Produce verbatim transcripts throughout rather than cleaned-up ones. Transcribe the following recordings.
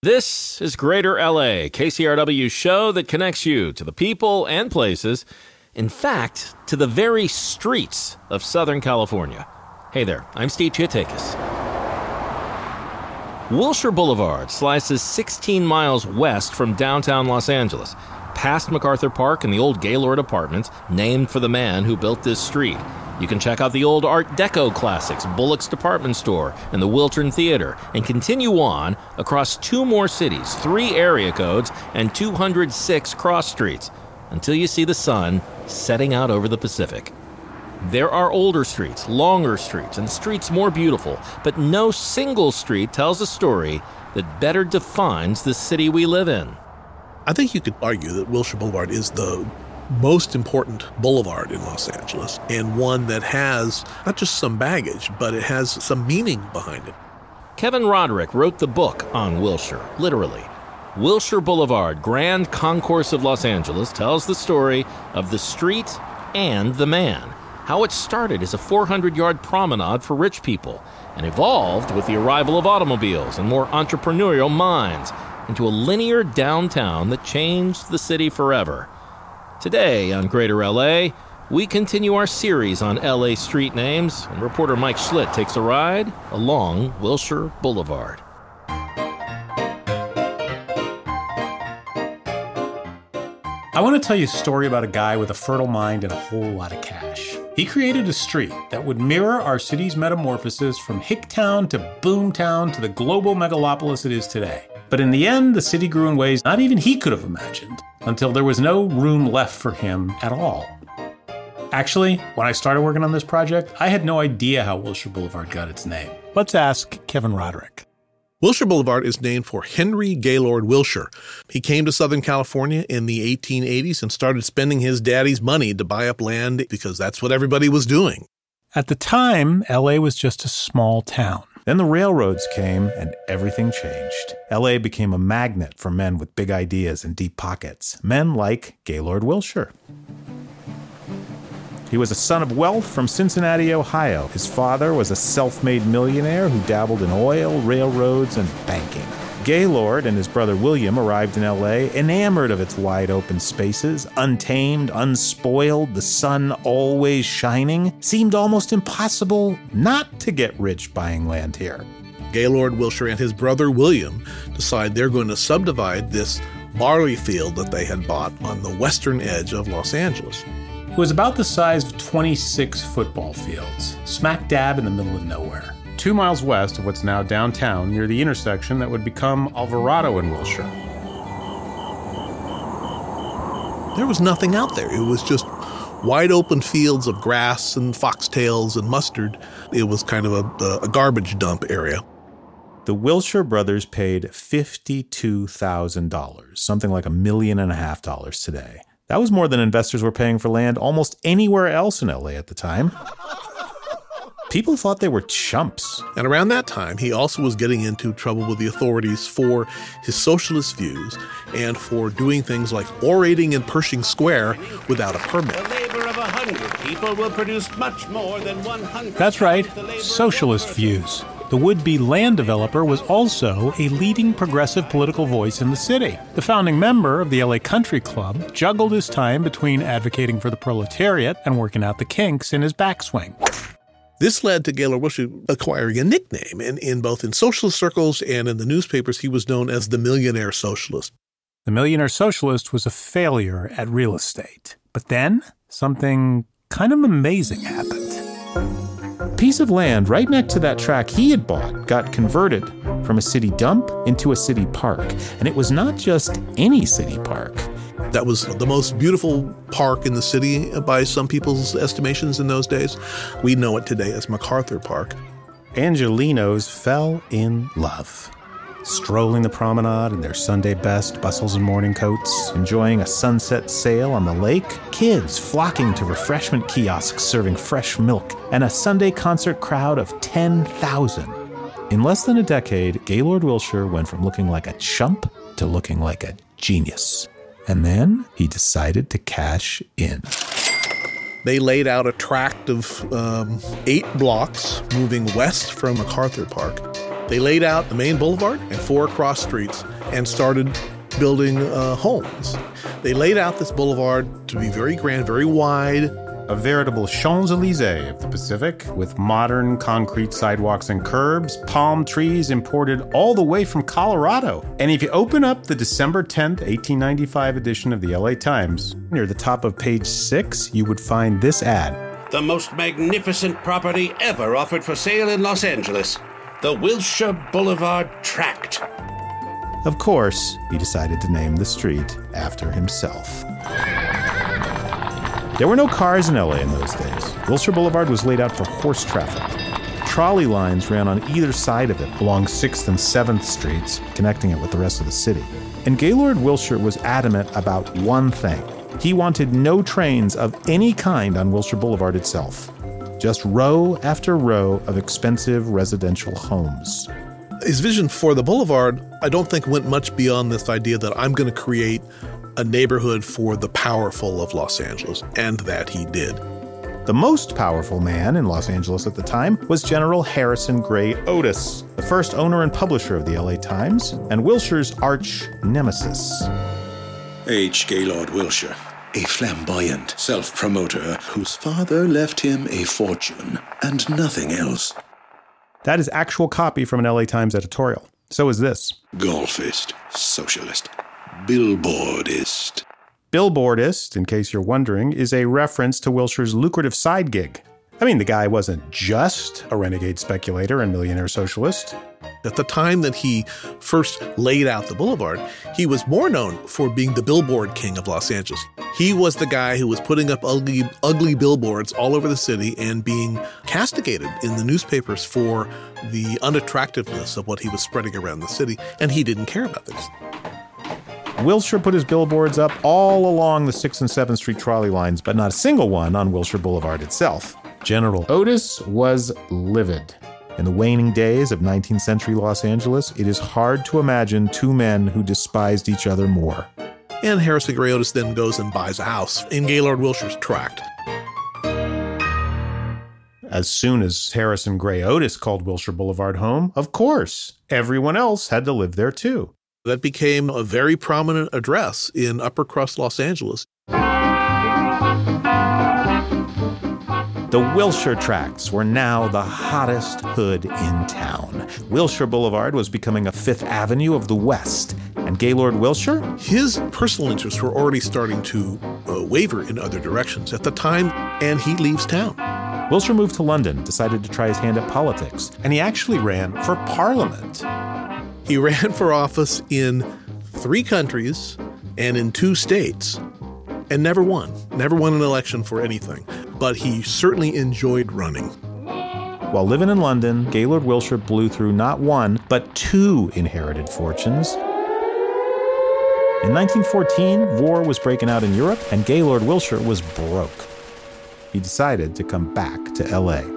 This is Greater L A, K C R W's show that connects you to the people and places, in fact, to the very streets of Southern California. Hey there, I'm Steve Chiatakis. Wilshire Boulevard slices sixteen miles west from downtown Los Angeles, past MacArthur Park and the old Gaylord Apartments, named for the man who built this street. You can check out the old Art Deco classics, Bullock's Department Store, and the Wiltern Theater, and continue on across two more cities, three area codes, and two hundred six cross streets, until you see the sun setting out over the Pacific. There are older streets, longer streets, and streets more beautiful, but no single street tells a story that better defines the city we live in. I think you could argue that Wilshire Boulevard is the most important boulevard in Los Angeles, and one that has not just some baggage, but it has some meaning behind it. Kevin Roderick wrote the book on Wilshire, literally. Wilshire Boulevard, Grand Concourse of Los Angeles, tells the story of the street and the man, how it started as a four hundred yard promenade for rich people and evolved with the arrival of automobiles and more entrepreneurial minds into a linear downtown that changed the city forever. Today on Greater L A, we continue our series on L A street names, and reporter Mike Schlitt takes a ride along Wilshire Boulevard. I want to tell you a story about a guy with a fertile mind and a whole lot of cash. He created a street that would mirror our city's metamorphosis from Hicktown to Boomtown to the global megalopolis it is today. But in the end, the city grew in ways not even he could have imagined, until there was no room left for him at all. Actually, when I started working on this project, I had no idea how Wilshire Boulevard got its name. Let's ask Kevin Roderick. Wilshire Boulevard is named for Henry Gaylord Wilshire. He came to Southern California in the eighteen eighties and started spending his daddy's money to buy up land because that's what everybody was doing. At the time, L A was just a small town. Then the railroads came and everything changed. L A became a magnet for men with big ideas and deep pockets. Men like Gaylord Wilshire. He was a son of wealth from Cincinnati, Ohio. His father was a self-made millionaire who dabbled in oil, railroads, and banking. Gaylord and his brother William arrived in L A, enamored of its wide-open spaces, untamed, unspoiled, the sun always shining. Seemed almost impossible not to get rich buying land here. Gaylord Wilshire and his brother William decide they're going to subdivide this barley field that they had bought on the western edge of Los Angeles. It was about the size of twenty-six football fields, smack dab in the middle of nowhere. Two miles west of what's now downtown, near the intersection that would become Alvarado and Wilshire. There was nothing out there. It was just wide open fields of grass and foxtails and mustard. It was kind of a, a garbage dump area. The Wilshire brothers paid fifty-two thousand dollars, something like a million and a half dollars today. That was more than investors were paying for land almost anywhere else in L A at the time. People thought they were chumps. And around that time, he also was getting into trouble with the authorities for his socialist views and for doing things like orating in Pershing Square without a permit. The labor of a hundred people will produce much more than one hundred. That's right, socialist views. The would-be land developer was also a leading progressive political voice in the city. The founding member of the L A Country Club juggled his time between advocating for the proletariat and working out the kinks in his backswing. This led to Gaylord Wilshire acquiring a nickname, and in both in socialist circles and in the newspapers, he was known as the Millionaire Socialist. The Millionaire Socialist was a failure at real estate. But then, something kind of amazing happened. A piece of land right next to that track he had bought got converted from a city dump into a city park. And it was not just any city park. That was the most beautiful park in the city by some people's estimations in those days. We know it today as MacArthur Park. Angelinos fell in love. Strolling the promenade in their Sunday best bustles and morning coats, enjoying a sunset sail on the lake, kids flocking to refreshment kiosks serving fresh milk, and a Sunday concert crowd of ten thousand. In less than a decade, Gaylord Wilshire went from looking like a chump to looking like a genius. And then he decided to cash in. They laid out a tract of um, eight blocks moving west from MacArthur Park. They laid out the main boulevard and four cross streets and started building uh, homes. They laid out this boulevard to be very grand, very wide. A veritable Champs-Élysées of the Pacific, with modern concrete sidewalks and curbs, palm trees imported all the way from Colorado. And if you open up the December tenth, eighteen ninety-five edition of the L A Times, near the top of page six, you would find this ad. The most magnificent property ever offered for sale in Los Angeles. The Wilshire Boulevard Tract. Of course, he decided to name the street after himself. There were no cars in L A in those days. Wilshire Boulevard was laid out for horse traffic. Trolley lines ran on either side of it along sixth and seventh streets, connecting it with the rest of the city. And Gaylord Wilshire was adamant about one thing. He wanted no trains of any kind on Wilshire Boulevard itself. Just row after row of expensive residential homes. His vision for the boulevard, I don't think went much beyond this idea that I'm going to create a neighborhood for the powerful of Los Angeles, and that he did. The most powerful man in Los Angeles at the time was General Harrison Gray Otis, the first owner and publisher of the L A Times, and Wilshire's arch nemesis. H. Gaylord Wilshire, a flamboyant self-promoter whose father left him a fortune and nothing else. That is actual copy from an L A Times editorial. So is this. Golfist, socialist, billboardist. Billboardist, in case you're wondering, is a reference to Wilshire's lucrative side gig. I mean, the guy wasn't just a renegade speculator and millionaire socialist. At the time that he first laid out the boulevard, he was more known for being the billboard king of Los Angeles. He was the guy who was putting up ugly, ugly billboards all over the city and being castigated in the newspapers for the unattractiveness of what he was spreading around the city, and he didn't care about this. Wilshire put his billboards up all along the sixth and seventh Street trolley lines, but not a single one on Wilshire Boulevard itself. General Otis was livid. In the waning days of nineteenth century Los Angeles, it is hard to imagine two men who despised each other more. And Harrison Gray Otis then goes and buys a house in Gaylord Wilshire's tract. As soon as Harrison Gray Otis called Wilshire Boulevard home, of course, everyone else had to live there too. That became a very prominent address in upper crust Los Angeles. The Wilshire tracts were now the hottest hood in town. Wilshire Boulevard was becoming a Fifth Avenue of the West. And Gaylord Wilshire? His personal interests were already starting to uh, waver in other directions at the time, and he leaves town. Wilshire moved to London, decided to try his hand at politics, and he actually ran for Parliament. He ran for office in three countries and in two states, and never won. Never won an election for anything. But he certainly enjoyed running. While living in London, Gaylord Wilshire blew through not one, but two inherited fortunes. In nineteen fourteen, war was breaking out in Europe, and Gaylord Wilshire was broke. He decided to come back to L A.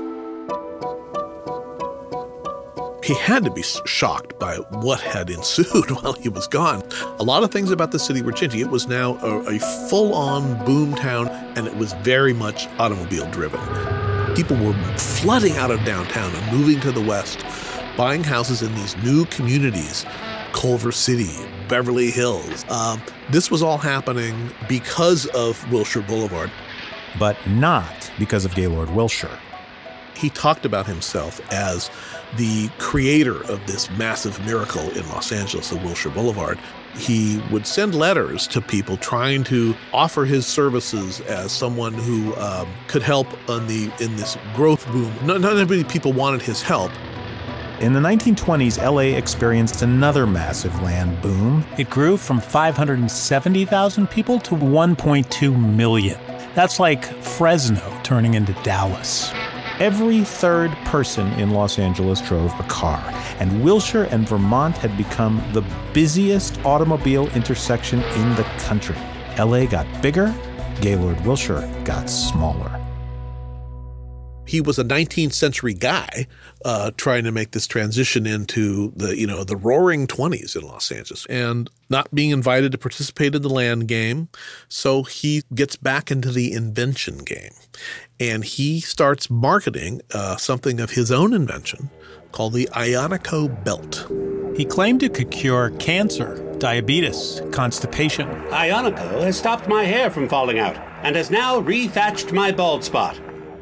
He had to be shocked by what had ensued while he was gone. A lot of things about the city were changing. It was now a, a full-on boom town, and it was very much automobile-driven. People were flooding out of downtown and moving to the west, buying houses in these new communities, Culver City, Beverly Hills. Um, this was all happening because of Wilshire Boulevard. But not because of Gaylord Wilshire. He talked about himself as the creator of this massive miracle in Los Angeles, the Wilshire Boulevard. He would send letters to people trying to offer his services as someone who um, could help on the in this growth boom. Not, not many people wanted his help. In the nineteen twenties, L A experienced another massive land boom. It grew from five hundred seventy thousand people to one point two million. That's like Fresno turning into Dallas. Every third person in Los Angeles drove a car, and Wilshire and Vermont had become the busiest automobile intersection in the country. L A got bigger, Gaylord Wilshire got smaller. He was a nineteenth century guy uh, trying to make this transition into the, you know, the roaring twenties in Los Angeles and not being invited to participate in the land game. So he gets back into the invention game, and he starts marketing uh, something of his own invention, called the Ionico Belt. He claimed it could cure cancer, diabetes, constipation. Ionico has stopped my hair from falling out and has now re-thatched my bald spot.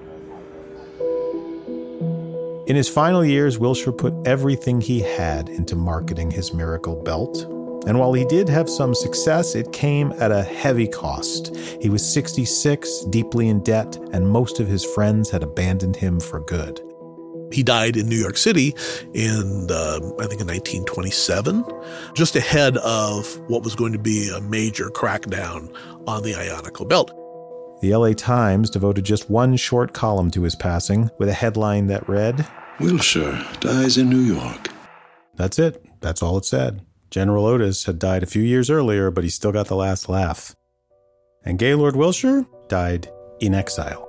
In his final years, Wilshire put everything he had into marketing his miracle belt. And while he did have some success, it came at a heavy cost. He was sixty-six, deeply in debt, and most of his friends had abandoned him for good. He died in New York City in, uh, I think, in nineteen twenty-seven, just ahead of what was going to be a major crackdown on the Ionico Belt. The L A Times devoted just one short column to his passing with a headline that read, Wilshire dies in New York. That's it. That's all it said. General Otis had died a few years earlier, but he still got the last laugh. And Gaylord Wilshire died in exile.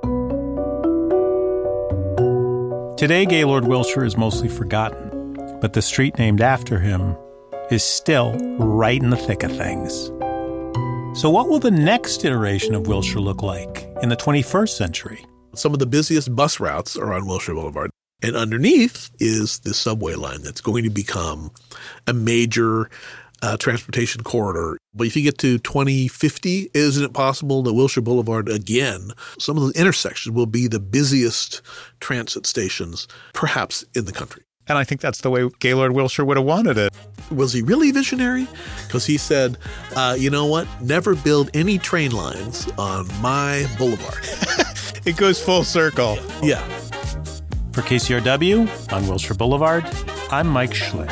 Today, Gaylord Wilshire is mostly forgotten, but the street named after him is still right in the thick of things. So what will the next iteration of Wilshire look like in the twenty-first century? Some of the busiest bus routes are on Wilshire Boulevard. And underneath is the subway line that's going to become a major uh, transportation corridor. But if you get to twenty fifty, isn't it possible that Wilshire Boulevard again, some of the intersections will be the busiest transit stations, perhaps in the country? And I think that's the way Gaylord Wilshire would have wanted it. Was he really visionary? Because he said, uh, you know what? Never build any train lines on my boulevard. It goes full circle. Yeah. For K C R W on Wilshire Boulevard, I'm Mike Schlitt.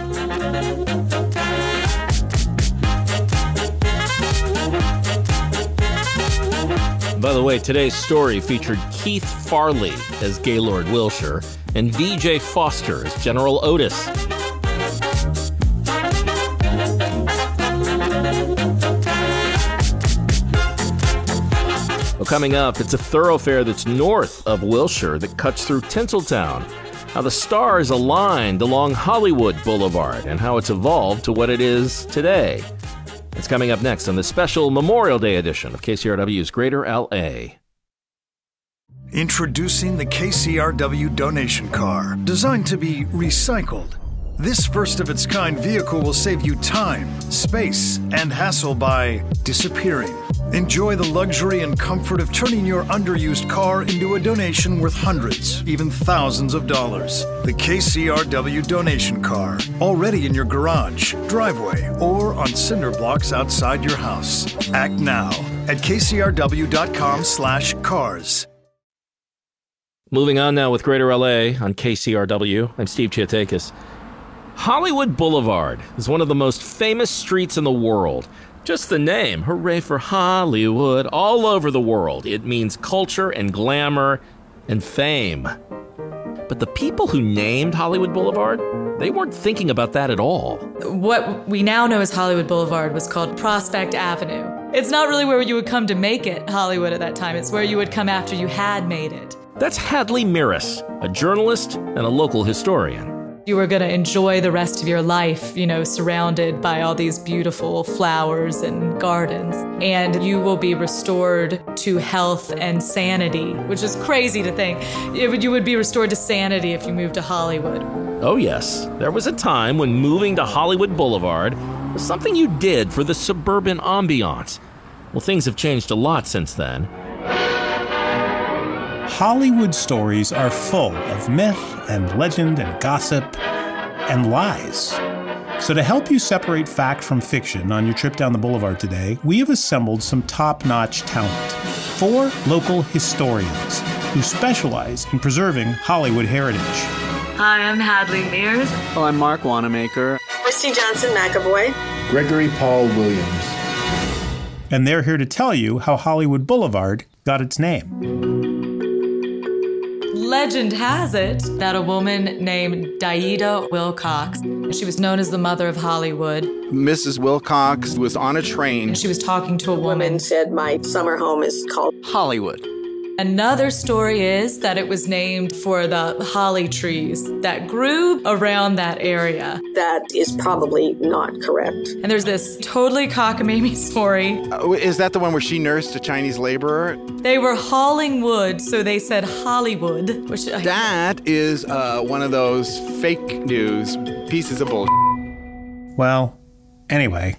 By the way, today's story featured Keith Farley as Gaylord Wilshire and V J Foster as General Otis. Well, coming up, it's a thoroughfare that's north of Wilshire that cuts through Tinseltown, how the stars aligned along Hollywood Boulevard, and how it's evolved to what it is today. It's coming up next on the special Memorial Day edition of K C R W's Greater L A. Introducing the K C R W donation car, designed to be recycled. This first-of-its-kind vehicle will save you time, space, and hassle by disappearing. Enjoy the luxury and comfort of turning your underused car into a donation worth hundreds, even thousands of dollars. The K C R W donation car, already in your garage, driveway, or on cinder blocks outside your house. Act now at kcrw.com slash cars. Moving on now with Greater L A on K C R W. I'm Steve Chiatakis. Hollywood Boulevard is one of the most famous streets in the world. Just the name, hooray for Hollywood, all over the world. It means culture and glamour and fame. But the people who named Hollywood Boulevard, they weren't thinking about that at all. What we now know as Hollywood Boulevard was called Prospect Avenue. It's not really where you would come to make it, Hollywood, at that time. It's where you would come after you had made it. That's Hadley Miris, a journalist and a local historian. You were going to enjoy the rest of your life, you know, surrounded by all these beautiful flowers and gardens. And you will be restored to health and sanity, which is crazy to think. You would be restored to sanity if you moved to Hollywood. Oh, yes. There was a time when moving to Hollywood Boulevard was something you did for the suburban ambiance. Well, things have changed a lot since then. Hollywood stories are full of myth and legend and gossip and lies. So to help you separate fact from fiction on your trip down the boulevard today, we have assembled some top-notch talent. Four local historians who specialize in preserving Hollywood heritage. Hi, I'm Hadley Mears. Oh, I'm Mark Wanamaker. Christy Johnson McAvoy. Gregory Paul Williams. And they're here to tell you how Hollywood Boulevard got its name. Legend has it that a woman named Daida Wilcox, she was known as the mother of Hollywood. Missus Wilcox was on a train. And she was talking to a woman. Woman said, my summer home is called Hollywood. Another story is that it was named for the holly trees that grew around that area. That is probably not correct. And there's this totally cockamamie story. Uh, is that the one where she nursed a Chinese laborer? They were hauling wood, so they said Hollywood. Which I- That is uh, one of those fake news pieces of bullshit. Well, anyway.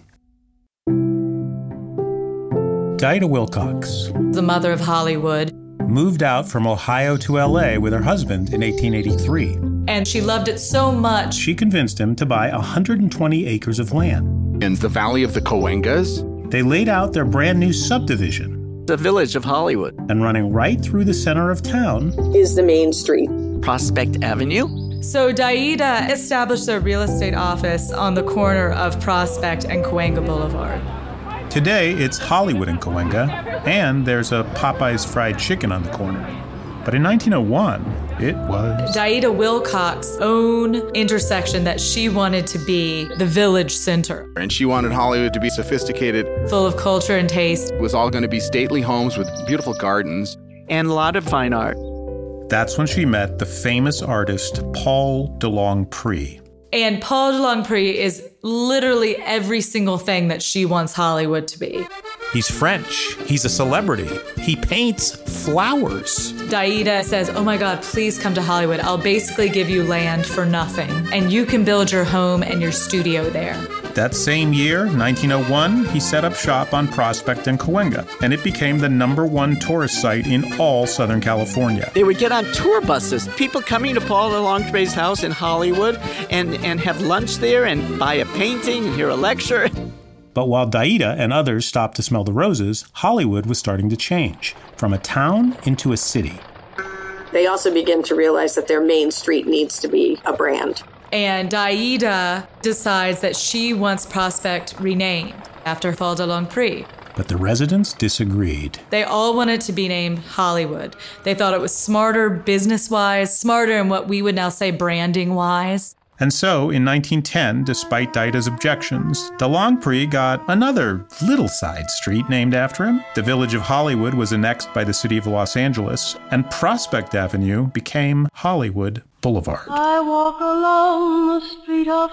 Daida Wilcox, the mother of Hollywood, moved out from Ohio to L A with her husband in eighteen eighty-three. And she loved it so much, she convinced him to buy one hundred twenty acres of land. In the Valley of the Cahuengas? They laid out their brand new subdivision. The Village of Hollywood. And running right through the center of town is the main street. Prospect Avenue. So Daida established a real estate office on the corner of Prospect and Cahuenga Boulevard. Today, it's Hollywood and Cahuenga, and there's a Popeye's Fried Chicken on the corner. But in nineteen oh one, it was Daida Wilcox's own intersection that she wanted to be the village center. And she wanted Hollywood to be sophisticated, full of culture and taste. It was all going to be stately homes with beautiful gardens. And a lot of fine art. That's when she met the famous artist Paul de Longpre. And Paul de Longpre is literally every single thing that she wants Hollywood to be. He's French. He's a celebrity. He paints flowers. Daida says, oh my God, please come to Hollywood. I'll basically give you land for nothing. And you can build your home and your studio there. That same year, nineteen oh one, he set up shop on Prospect and Cahuenga, and it became the number one tourist site in all Southern California. They would get on tour buses, people coming to Paul de Longpre's house in Hollywood and, and have lunch there and buy a painting and hear a lecture. But while Daida and others stopped to smell the roses, Hollywood was starting to change, from a town into a city. They also begin to realize that their main street needs to be a brand. And Daida decides that she wants Prospect renamed after Paul de Longpre. But the residents disagreed. They all wanted to be named Hollywood. They thought it was smarter business-wise, smarter in what we would now say branding-wise. And so, in nineteen ten, despite Daida's objections, de Longpre got another little side street named after him. The village of Hollywood was annexed by the city of Los Angeles, and Prospect Avenue became Hollywood Boulevard. I walk along the street of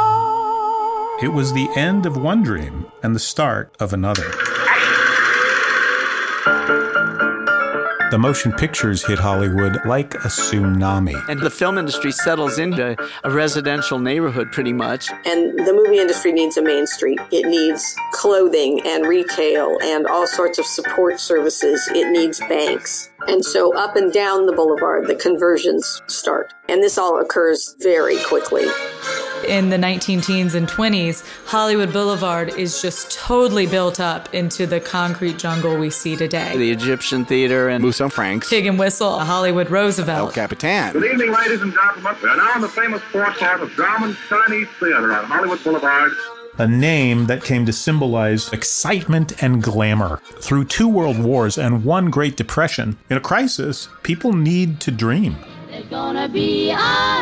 sorrow. It was the end of one dream and the start of another. The motion pictures hit Hollywood like a tsunami. And the film industry settles into a residential neighborhood pretty much. And the movie industry needs a main street. It needs clothing and retail and all sorts of support services. It needs banks. And so up and down the boulevard, the conversions start. And this all occurs very quickly. In the nineteen teens and twenties, Hollywood Boulevard is just totally built up into the concrete jungle we see today. The Egyptian Theater and Musso Franks. Pig and Whistle, Hollywood Roosevelt. El Capitan. Good evening, ladies and gentlemen. We are now in the famous forecourt of Grauman's Chinese Theater on Hollywood Boulevard. A name that came to symbolize excitement and glamour. Through two world wars and one Great Depression, in a crisis, people need to dream. There's gonna be a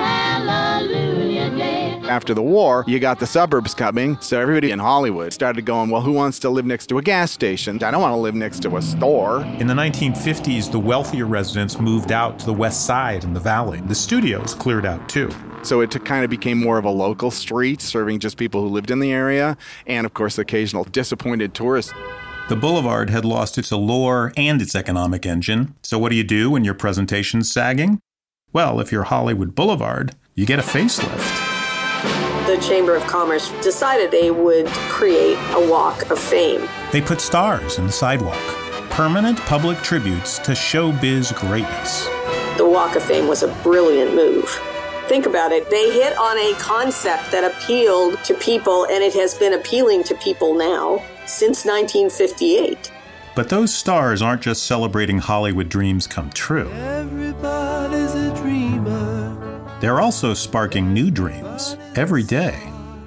hallelujah day. After the war, you got the suburbs coming, so everybody in Hollywood started going, well, who wants to live next to a gas station? I don't want to live next to a store. In the nineteen fifties, the wealthier residents moved out to the west side and the valley. The studios cleared out too. So it kind of became more of a local street, serving just people who lived in the area, and of course the occasional disappointed tourists. The boulevard had lost its allure and its economic engine. So what do you do when your presentation's sagging? Well, if you're Hollywood Boulevard, you get a facelift. The Chamber of Commerce decided they would create a walk of fame. They put stars in the sidewalk, permanent public tributes to showbiz greatness. The Walk of Fame was a brilliant move. Think about it. They hit on a concept that appealed to people, and it has been appealing to people now since nineteen fifty-eight. But those stars aren't just celebrating Hollywood dreams come true. Everybody's a dreamer. They're also sparking new dreams every day.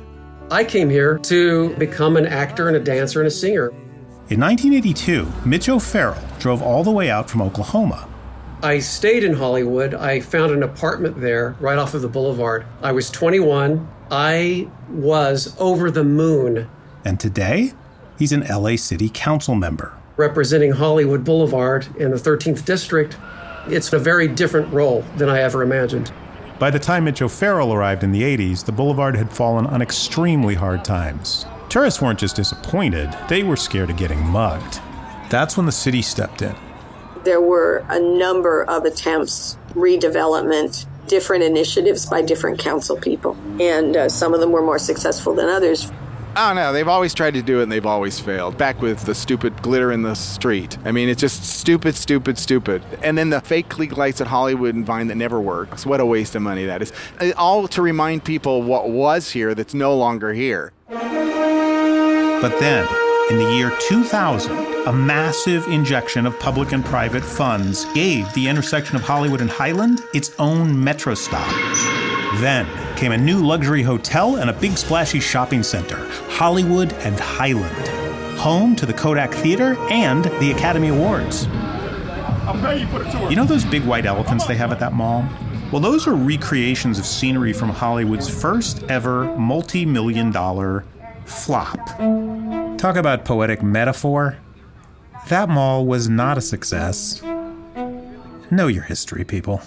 I came here to become an actor and a dancer and a singer. In nineteen eighty-two, Mitch O'Farrell drove all the way out from Oklahoma. I stayed in Hollywood. I found an apartment there right off of the boulevard. I was twenty-one. I was over the moon. And today, he's an L A City Council member. representing Hollywood Boulevard in the thirteenth District. It's a very different role than I ever imagined. By the time Mitch O'Farrell arrived in the eighties, the boulevard had fallen on extremely hard times. Tourists weren't just disappointed, they were scared of getting mugged. That's when the city stepped in. There were a number of attempts, redevelopment, different initiatives by different council people, and uh, some of them were more successful than others. Oh, no, they've always tried to do it and they've always failed. Back with the stupid glitter in the street. I mean, it's just stupid, stupid, stupid. And then the fake Klieg lights at Hollywood and Vine that never works. What a waste of money that is. All to remind people what was here that's no longer here. But then, in the year two thousand, a massive injection of public and private funds gave the intersection of Hollywood and Highland its own metro stop. Then came a new luxury hotel and a big splashy shopping center, Hollywood and Highland, home to the Kodak Theater and the Academy Awards. You know those big white elephants they have at that mall? Well, those are recreations of scenery from Hollywood's first ever multi-million dollar flop. Talk about poetic metaphor. That mall was not a success. Know your history, people.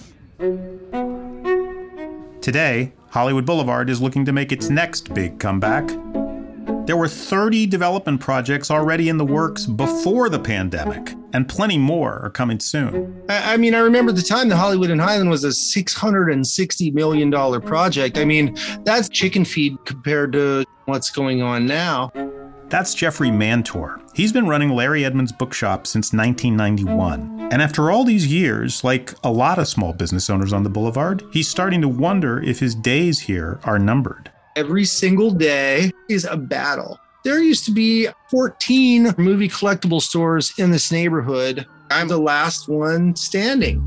Today, Hollywood Boulevard is looking to make its next big comeback. There were thirty development projects already in the works before the pandemic, and plenty more are coming soon. I mean, I remember the time that Hollywood and Highland was a six hundred sixty million dollars project. I mean, that's chicken feed compared to what's going on now. That's Jeffrey Mantor. He's been running Larry Edmunds Bookshop since nineteen ninety-one. And after all these years, like a lot of small business owners on the boulevard, he's starting to wonder if his days here are numbered. Every single day is a battle. There used to be fourteen movie collectible stores in this neighborhood. I'm the last one standing.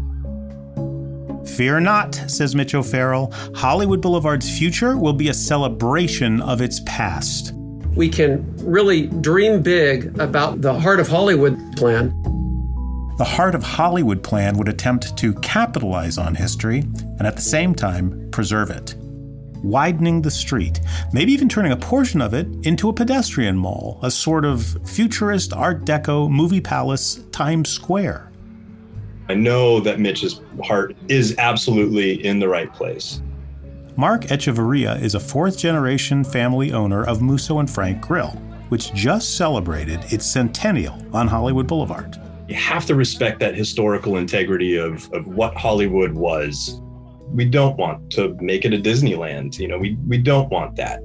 Fear not, says Mitch O'Farrell. Hollywood Boulevard's future will be a celebration of its past. We can really dream big about the Heart of Hollywood plan. The Heart of Hollywood plan would attempt to capitalize on history and at the same time preserve it. Widening the street, maybe even turning a portion of it into a pedestrian mall, a sort of futurist Art Deco movie palace, Times Square. I know that Mitch's heart is absolutely in the right place. Mark Echevarria is a fourth-generation family owner of Musso and Frank Grill, which just celebrated its centennial on Hollywood Boulevard. You have to respect that historical integrity of, of what Hollywood was. We don't want to make it a Disneyland. You know, we, we don't want that.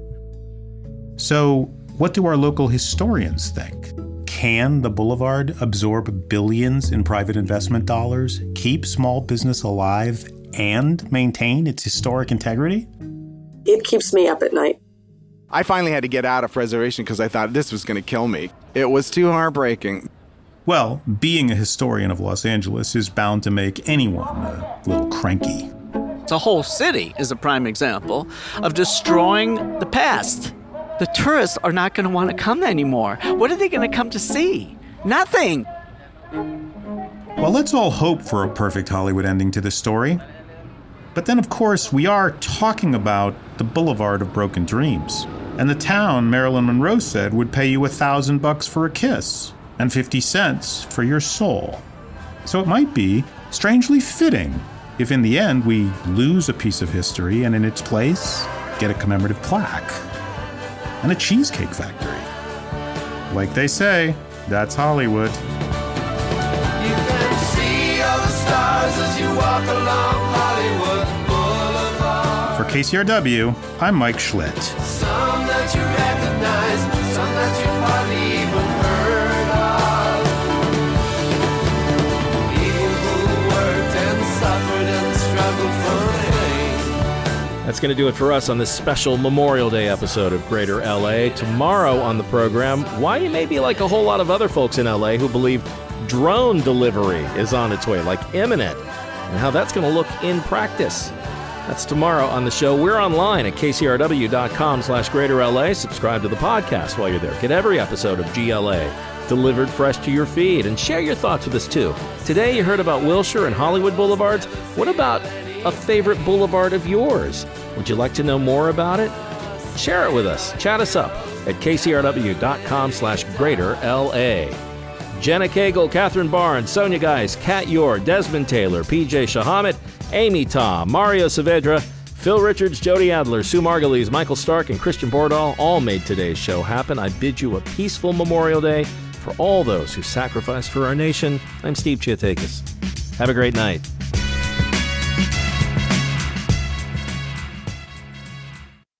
So what do our local historians think? Can the boulevard absorb billions in private investment dollars, keep small business alive, and maintain its historic integrity? It keeps me up at night. I finally had to get out of preservation because I thought this was going to kill me. It was too heartbreaking. Well, being a historian of Los Angeles is bound to make anyone a little cranky. The whole city is a prime example of destroying the past. The tourists are not going to want to come anymore. What are they going to come to see? Nothing. Well, let's all hope for a perfect Hollywood ending to this story. But then, of course, we are talking about the Boulevard of Broken Dreams. And the town, Marilyn Monroe said, would pay you a thousand bucks for a kiss and fifty cents for your soul. So it might be strangely fitting if in the end we lose a piece of history and in its place get a commemorative plaque and a cheesecake factory. Like they say, that's Hollywood. You can see all the stars as you walk along Hollywood Boulevard. For K C R W, I'm Mike Schlitt. Some that you recognize, some that you hardly even heard of. People who worked and suffered and struggled for fame. That's going to do it for us on this special Memorial Day episode of Greater L A. Tomorrow on the program, why you may be like a whole lot of other folks in L A who believe drone delivery is on its way, like imminent, and how that's going to look in practice. That's tomorrow on the show. We're online at kcrw.com slash greater LA. Subscribe to the podcast while you're there. Get every episode of G L A delivered fresh to your feed, and share your thoughts with us too. Today you heard about Wilshire and Hollywood Boulevards. What about a favorite boulevard of yours? Would you like to know more about it? Share it with us. Chat us up at kcrw.com slash greater LA. Jenna Cagle, Catherine Barnes, Sonia Geis, Kat Yor, Desmond Taylor, P J Shahamet, Amy Tom, Mario Saavedra, Phil Richards, Jody Adler, Sue Margulies, Michael Stark, and Christian Bordahl all made today's show happen. I bid you a peaceful Memorial Day for all those who sacrificed for our nation. I'm Steve Chiatakis. Have a great night.